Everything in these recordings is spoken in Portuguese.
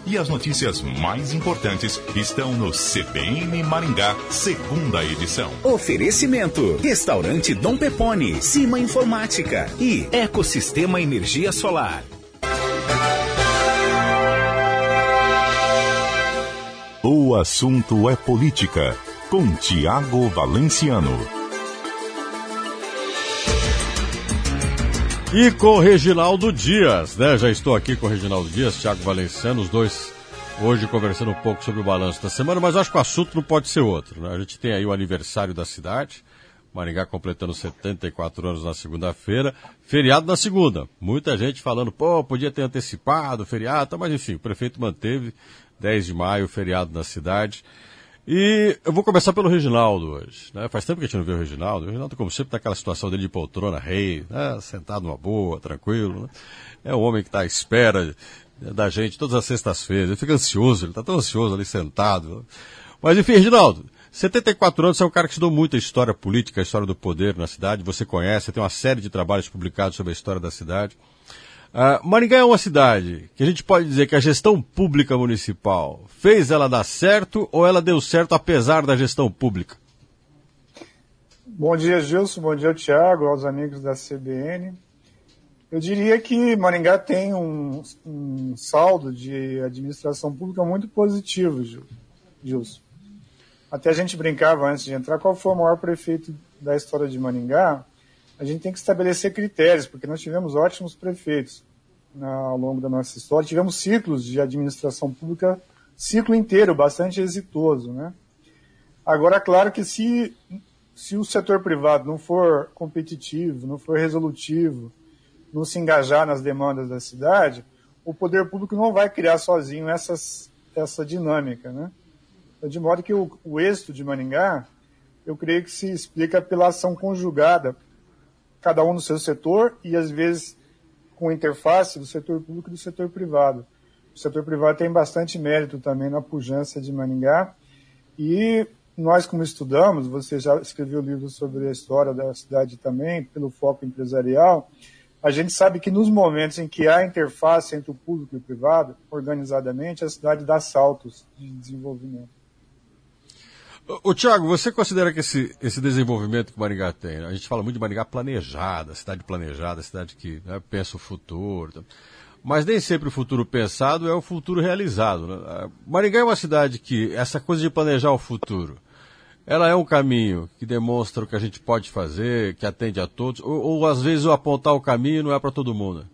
E as notícias mais importantes estão no CBN Maringá, segunda edição. Oferecimento: Restaurante Dom Pepone, Cima Informática e Ecosistema Energia Solar. O assunto é política, com Tiago Valenciano. E com Reginaldo Dias, né? Já estou aqui com o Reginaldo Dias, Tiago Valenciano, os dois hoje conversando um pouco sobre o balanço da semana, mas acho que o assunto não pode ser outro, né? A gente tem aí o aniversário da cidade, Maringá completando 74 anos na segunda-feira, feriado na segunda. Muita gente falando, podia ter antecipado o feriado, mas enfim, o prefeito manteve 10 de maio, feriado na cidade. E eu vou começar pelo Reginaldo hoje, né? Faz tempo que a gente não vê o Reginaldo. O Reginaldo, como sempre, tá aquela situação dele de poltrona, rei, né? Sentado numa boa, tranquilo, né? É um homem que está à espera da gente todas as sextas-feiras. Ele fica ansioso, ele está tão ansioso ali sentado. Né? Mas enfim, Reginaldo, 74 anos, você é um cara que estudou muito a história política, a história do poder na cidade, você conhece, tem uma série de trabalhos publicados sobre a história da cidade. Maringá é uma cidade que a gente pode dizer que a gestão pública municipal fez ela dar certo ou ela deu certo apesar da gestão pública? Bom dia, Gilson. Bom dia, Tiago, aos amigos da CBN. Eu diria que Maringá tem um saldo de administração pública muito positivo, Gilson. Até a gente brincava antes de entrar, qual foi o maior prefeito da história de Maringá? A gente tem que estabelecer critérios, porque nós tivemos ótimos prefeitos ao longo da nossa história. Tivemos ciclos de administração pública, ciclo inteiro, bastante exitoso, né? Agora, claro que se o setor privado não for competitivo, não for resolutivo, não se engajar nas demandas da cidade, o poder público não vai criar sozinho essa dinâmica, né? De modo que o êxito de Maringá, eu creio que se explica pela ação conjugada, cada um no seu setor e, às vezes, com interface do setor público e do setor privado. O setor privado tem bastante mérito também na pujança de Maringá. E nós, como estudamos, você já escreveu livro sobre a história da cidade também, pelo foco empresarial, a gente sabe que nos momentos em que há interface entre o público e o privado, organizadamente, a cidade dá saltos de desenvolvimento. Ô Tiago, você considera que esse desenvolvimento que Maringá tem, a gente fala muito de Maringá planejada, cidade que, né, pensa o futuro, mas nem sempre o futuro pensado é o futuro realizado, né? Maringá é uma cidade que, essa coisa de planejar o futuro, ela é um caminho que demonstra o que a gente pode fazer, que atende a todos, ou às vezes o apontar o caminho não é para todo mundo?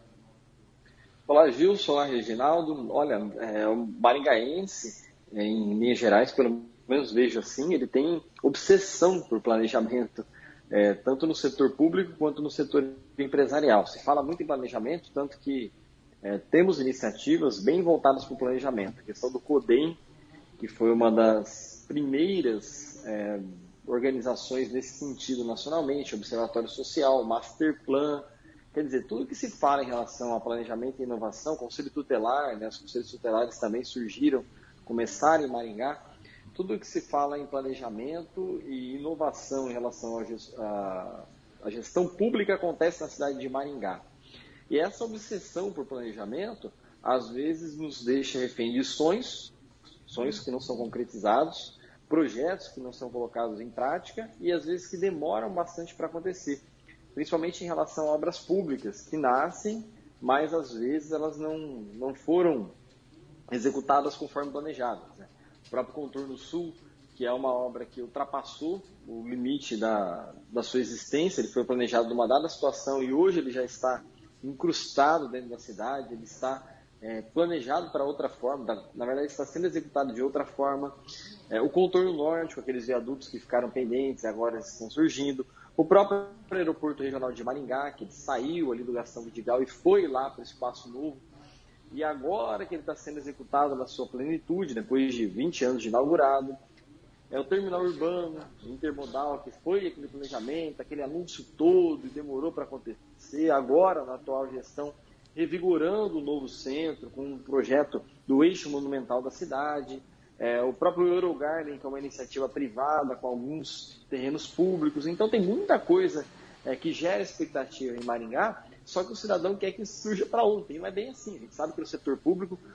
Olá, Gilson, olá, Reginaldo. Olha, o maringaense, em linhas gerais, pelo menos vejo assim, ele tem obsessão por planejamento, tanto no setor público quanto no setor empresarial. Se fala muito em planejamento, tanto que temos iniciativas bem voltadas para o planejamento. A questão do CODEM, que foi uma das primeiras organizações nesse sentido nacionalmente, Observatório Social, Master Plan, quer dizer, tudo que se fala em relação a planejamento e inovação, Conselho Tutelar, né, os conselhos tutelares também surgiram, começaram em Maringá. Tudo que se fala em planejamento e inovação em relação à gestão pública acontece na cidade de Maringá. E essa obsessão por planejamento, às vezes, nos deixa refém de sonhos que não são concretizados, projetos que não são colocados em prática e, às vezes, que demoram bastante para acontecer. Principalmente em relação a obras públicas, que nascem, mas, às vezes, elas não foram executadas conforme planejadas, né? O próprio Contorno Sul, que é uma obra que ultrapassou o limite da sua existência, ele foi planejado numa dada situação e hoje ele já está incrustado dentro da cidade, ele está planejado para outra forma, na verdade está sendo executado de outra forma. O Contorno Norte, com aqueles viadutos que ficaram pendentes, agora estão surgindo. O próprio aeroporto regional de Maringá, que ele saiu ali do Gastão Vidigal e foi lá para o Espaço Novo. E agora que ele está sendo executado na sua plenitude, depois de 20 anos de inaugurado, o terminal urbano, intermodal, que foi aquele planejamento, aquele anúncio todo e demorou para acontecer, agora na atual gestão, revigorando o novo centro, com um projeto do eixo monumental da cidade, o próprio Eurogarden, que é uma iniciativa privada com alguns terrenos públicos. Então tem muita coisa que gera expectativa em Maringá, só que o cidadão quer que isso surja para ontem. Não é bem assim. A gente sabe que no setor público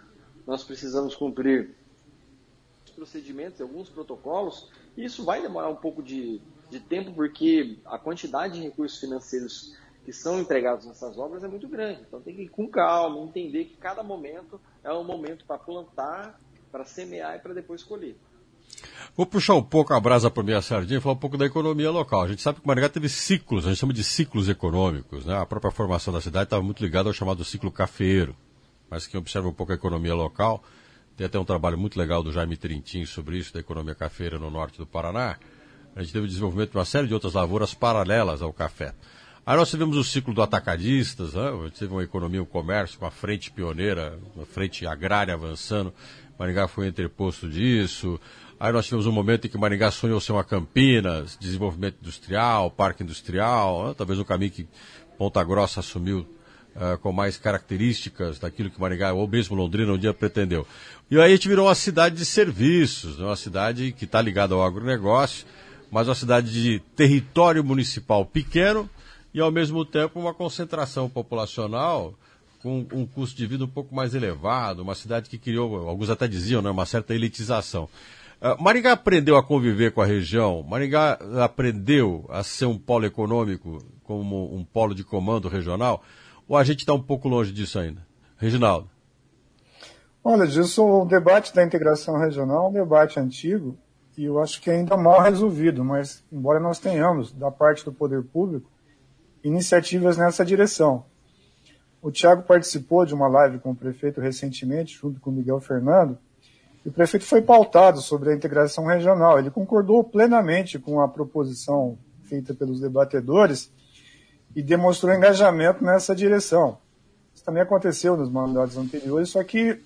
nós precisamos cumprir os procedimentos, alguns protocolos, e isso vai demorar um pouco de tempo, porque a quantidade de recursos financeiros que são empregados nessas obras é muito grande. Então tem que ir com calma, entender que cada momento é um momento para plantar, para semear e para depois colher. Vou puxar um pouco a brasa para minha sardinha e falar um pouco da economia local. A gente sabe que o Maringá teve ciclos, a gente chama de ciclos econômicos, né? A própria formação da cidade estava muito ligada ao chamado ciclo cafeeiro. Mas quem observa um pouco a economia local, tem até um trabalho muito legal do Jaime Trintin sobre isso, da economia cafeeira no norte do Paraná. A gente teve o desenvolvimento de uma série de outras lavouras paralelas ao café. Aí nós tivemos o ciclo do atacadistas, né? A gente teve uma economia, um comércio, uma frente pioneira, uma frente agrária avançando. Maringá foi entreposto disso. Aí nós tivemos um momento em que Maringá sonhou ser uma Campinas, desenvolvimento industrial, parque industrial, né? Talvez um caminho que Ponta Grossa assumiu com mais características daquilo que Maringá, ou mesmo Londrina, um dia pretendeu. E aí a gente virou uma cidade de serviços, né? Uma cidade que está ligada ao agronegócio, mas uma cidade de território municipal pequeno e, ao mesmo tempo, uma concentração populacional com um custo de vida um pouco mais elevado, uma cidade que criou, alguns até diziam, né, uma certa elitização. Maringá aprendeu a conviver com a região? Maringá aprendeu a ser um polo econômico, como um polo de comando regional? Ou a gente está um pouco longe disso ainda? Reginaldo. Olha, Gilson, o debate da integração regional é um debate antigo e eu acho que ainda mal resolvido, mas embora nós tenhamos, da parte do poder público, iniciativas nessa direção. O Thiago participou de uma live com o prefeito recentemente, junto com o Miguel Fernando, e o prefeito foi pautado sobre a integração regional. Ele concordou plenamente com a proposição feita pelos debatedores e demonstrou engajamento nessa direção. Isso também aconteceu nos mandatos anteriores, só que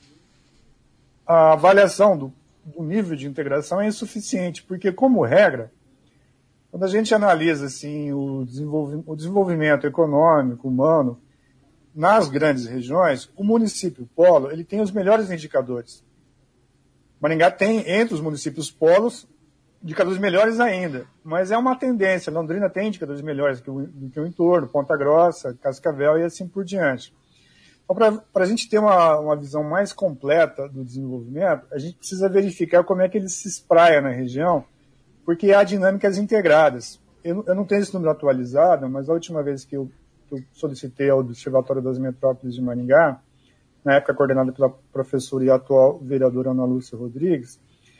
a avaliação do nível de integração é insuficiente, porque, como regra, quando a gente analisa assim, o desenvolvimento econômico, humano, nas grandes regiões, o município polo ele tem os melhores indicadores. Maringá tem, entre os municípios polos, indicadores melhores ainda, mas é uma tendência. Londrina tem indicadores melhores do que o entorno, Ponta Grossa, Cascavel e assim por diante. Então, para a gente ter uma visão mais completa do desenvolvimento, a gente precisa verificar como é que ele se espraia na região, porque há dinâmicas integradas. Eu não tenho esse número atualizado, mas a última vez que eu solicitei ao Observatório das Metrópoles de Maringá, na época coordenada pela professora e atual vereadora Ana Lúcia Rodrigues,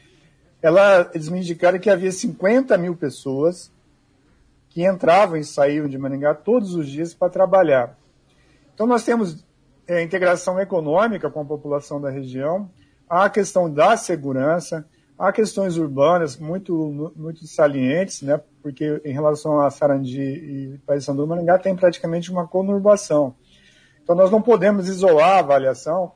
eles me indicaram que havia 50 mil pessoas que entravam e saíam de Maringá todos os dias para trabalhar. Então nós temos integração econômica com a população da região, há a questão da segurança, há questões urbanas muito salientes, né, porque em relação a Sarandi e Paissandu, Maringá tem praticamente uma conurbação. Então nós não podemos isolar a avaliação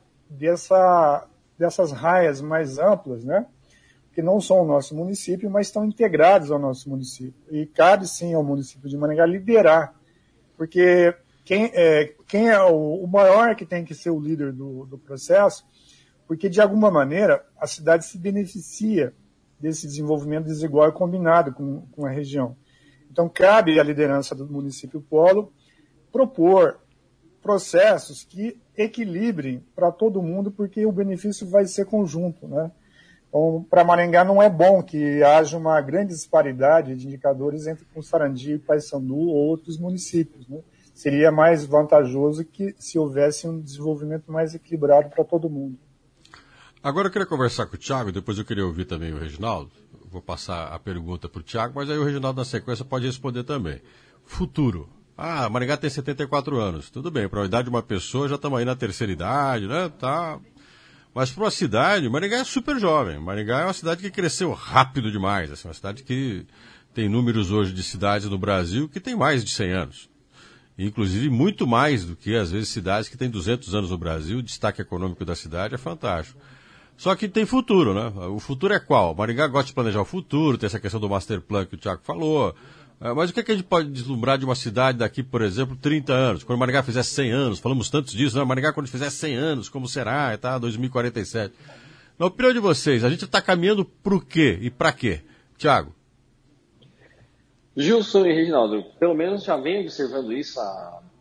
dessas raias mais amplas, né, que não são o nosso município, mas estão integrados ao nosso município. E cabe sim ao município de Maringá liderar, porque quem é o maior que tem que ser o líder do processo, porque de alguma maneira a cidade se beneficia desse desenvolvimento desigual e combinado com a região. Então cabe à liderança do município polo propor processos que equilibrem para todo mundo, porque o benefício vai ser conjunto, né? Então, para Maringá não é bom que haja uma grande disparidade de indicadores entre Sarandi, Paissandu ou outros municípios, né? Seria mais vantajoso que se houvesse um desenvolvimento mais equilibrado para todo mundo. Agora eu queria conversar com o Thiago, depois eu queria ouvir também o Reginaldo. Vou passar a pergunta para o Thiago, mas aí o Reginaldo na sequência pode responder também. Futuro. Maringá tem 74 anos. Tudo bem, para a idade de uma pessoa já estamos aí na terceira idade, né? Tá. Mas para uma cidade, Maringá é super jovem. Maringá é uma cidade que cresceu rápido demais. Assim, uma cidade que tem números hoje de cidades no Brasil que tem mais de 100 anos. Inclusive muito mais do que, às vezes, cidades que têm 200 anos no Brasil. O destaque econômico da cidade é fantástico. Só que tem futuro, né? O futuro é qual? Maringá gosta de planejar o futuro, tem essa questão do master plan que o Thiago falou. Mas o que a gente pode deslumbrar de uma cidade daqui, por exemplo, 30 anos? Quando Maringá fizer 100 anos, falamos tanto disso, né? Maringá quando fizer 100 anos, como será? Tá, 2047. Na opinião de vocês, a gente está caminhando para o quê e para quê? Thiago? Gilson e Reginaldo, pelo menos já venho observando isso há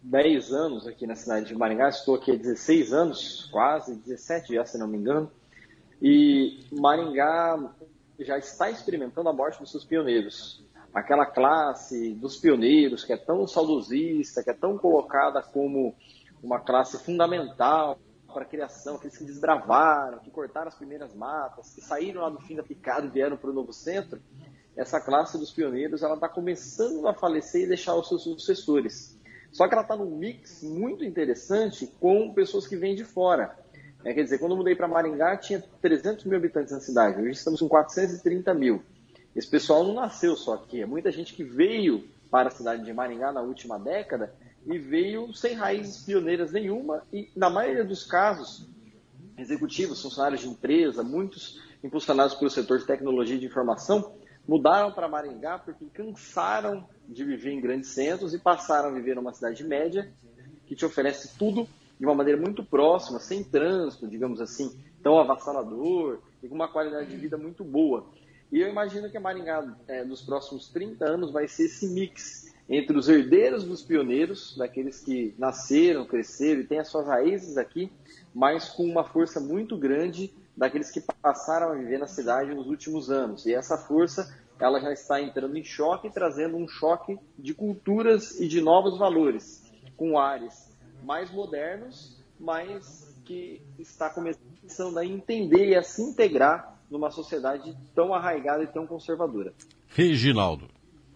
10 anos aqui na cidade de Maringá, estou aqui há 16 anos, quase 17 já, se não me engano, e Maringá já está experimentando a morte dos seus pioneiros. Aquela classe dos pioneiros que é tão saudosista, que é tão colocada como uma classe fundamental para a criação, aqueles que desbravaram, que cortaram as primeiras matas, que saíram lá do fim da picada e vieram para o novo centro, essa classe dos pioneiros ela está começando a falecer e deixar os seus sucessores. Só que ela está num mix muito interessante com pessoas que vêm de fora. Quer dizer, quando eu mudei para Maringá, tinha 300 mil habitantes na cidade. Hoje estamos com 430 mil. Esse pessoal não nasceu só aqui. É muita gente que veio para a cidade de Maringá na última década e veio sem raízes pioneiras nenhuma. E, na maioria dos casos, executivos, funcionários de empresa, muitos impulsionados pelo setor de tecnologia e de informação, mudaram para Maringá porque cansaram de viver em grandes centros e passaram a viver numa cidade média que te oferece tudo de uma maneira muito próxima, sem trânsito, digamos assim, tão avassalador e com uma qualidade de vida muito boa. E eu imagino que a Maringá, nos próximos 30 anos, vai ser esse mix entre os herdeiros dos pioneiros, daqueles que nasceram, cresceram e têm as suas raízes aqui, mas com uma força muito grande daqueles que passaram a viver na cidade nos últimos anos. E essa força, ela já está entrando em choque, trazendo um choque de culturas e de novos valores, com ares mais modernos, mas que está começando a entender e a se integrar numa sociedade tão arraigada e tão conservadora. Reginaldo.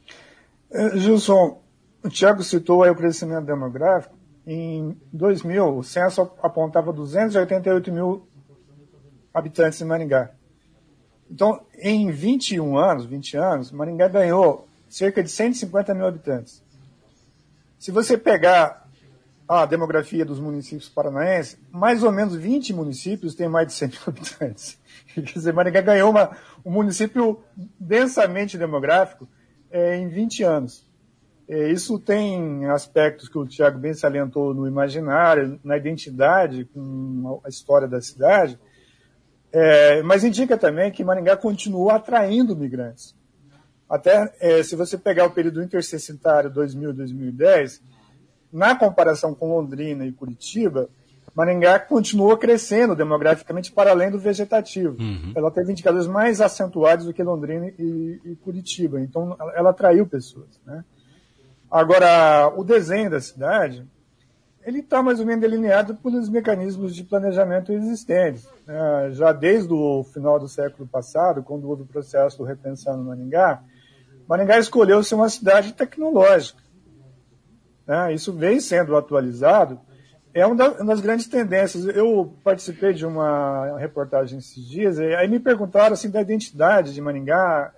Gilson, o Thiago citou aí o crescimento demográfico. Em 2000, o censo apontava 288 mil habitantes em Maringá. Então, em 20 anos, Maringá ganhou cerca de 150 mil habitantes. Se você pegar a demografia dos municípios paranaenses, mais ou menos 20 municípios têm mais de 100 mil habitantes. Quer dizer, Maringá ganhou um município densamente demográfico em 20 anos. Isso tem aspectos que o Thiago bem salientou no imaginário, na identidade, com a história da cidade, mas indica também que Maringá continua atraindo migrantes. Até se você pegar o período intercessitário 2000-2010, na comparação com Londrina e Curitiba, Maringá continuou crescendo demograficamente para além do vegetativo. Uhum. Ela teve indicadores mais acentuados do que Londrina e Curitiba. Então, ela atraiu pessoas, né? Agora, o desenho da cidade, ele está mais ou menos delineado pelos mecanismos de planejamento existentes. Já desde o final do século passado, quando houve o processo do Repensando Maringá, Maringá escolheu ser uma cidade tecnológica. Isso vem sendo atualizado. É uma das grandes tendências. Eu participei de uma reportagem esses dias, e aí me perguntaram assim, da identidade de Maringá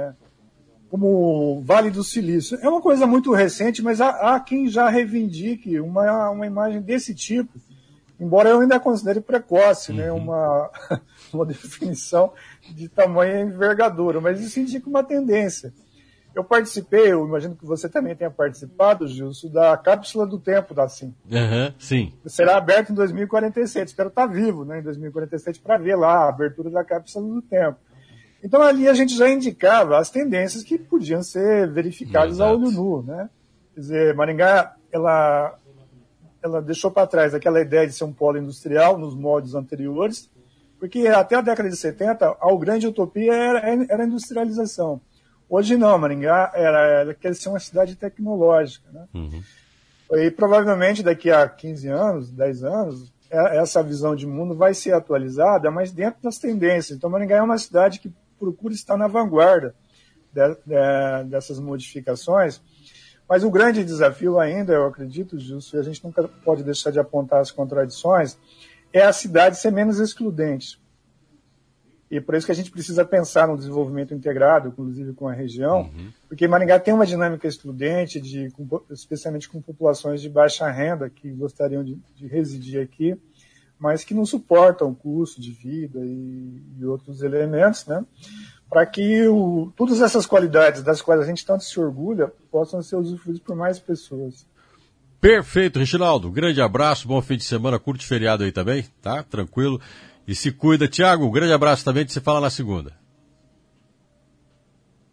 como Vale do Silício. É uma coisa muito recente, mas há quem já reivindique uma imagem desse tipo, embora eu ainda considere precoce, né? uma definição de tamanha envergadura, mas isso indica uma tendência. Eu participei, eu imagino que você também tenha participado, Gilson, da Cápsula do Tempo da CIM. Sim. Será aberto em 2047. Espero estar vivo, né, em 2047 para ver lá a abertura da Cápsula do Tempo. Então ali a gente já indicava as tendências que podiam ser verificadas a olho nu, né? Quer dizer, Maringá, ela deixou para trás aquela ideia de ser um polo industrial nos moldes anteriores, porque até a década de 70 a grande utopia era a industrialização. Hoje não, Maringá ela quer ser uma cidade tecnológica, né? Uhum. E provavelmente daqui a 15 anos, 10 anos, essa visão de mundo vai ser atualizada, mas dentro das tendências. Então Maringá é uma cidade que procura estar na vanguarda dessas modificações, mas o grande desafio ainda, eu acredito, Gilson, e a gente nunca pode deixar de apontar as contradições, é a cidade ser menos excludente. E por isso que a gente precisa pensar no desenvolvimento integrado, inclusive com a região, porque Maringá tem uma dinâmica excludente, especialmente com populações de baixa renda que gostariam de residir aqui, mas que não suportam o custo de vida e outros elementos, né? Para que todas essas qualidades das quais a gente tanto se orgulha possam ser usufruídas por mais pessoas. Perfeito, Reginaldo. Grande abraço, bom fim de semana, curte feriado aí também, tá? Tranquilo. E se cuida. Tiago, um grande abraço também, que você fala na segunda.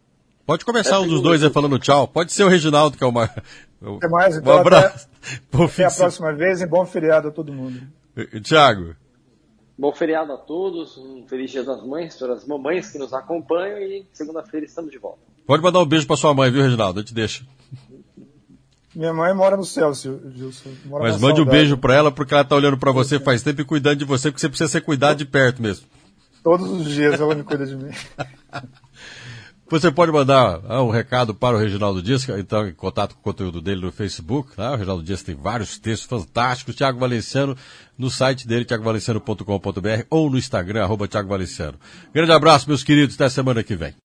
Pode começar um dos dois aí falando tchau. Pode ser o Reginaldo, que é o mais... Até mais, então. Um abraço. Até a próxima vez e bom feriado a todo mundo. Thiago. Bom feriado a todos, um feliz Dia das Mães, para as mamães que nos acompanham e segunda-feira estamos de volta. Pode mandar um beijo para sua mãe, viu, Reginaldo? Eu te deixo. Minha mãe mora no céu, Gilson. Mas mande um beijo para ela, porque ela tá olhando para você faz tempo e cuidando de você, porque você precisa ser cuidado de perto mesmo. Todos os dias ela me cuida de mim. Você pode mandar um recado para o Reginaldo Dias, então em contato com o conteúdo dele no Facebook. Né? O Reginaldo Dias tem vários textos fantásticos. Thiago Valenciano, no site dele, thiagovalenciano.com.br ou no Instagram, @ThiagoValenciano. Grande abraço, meus queridos. Até semana que vem.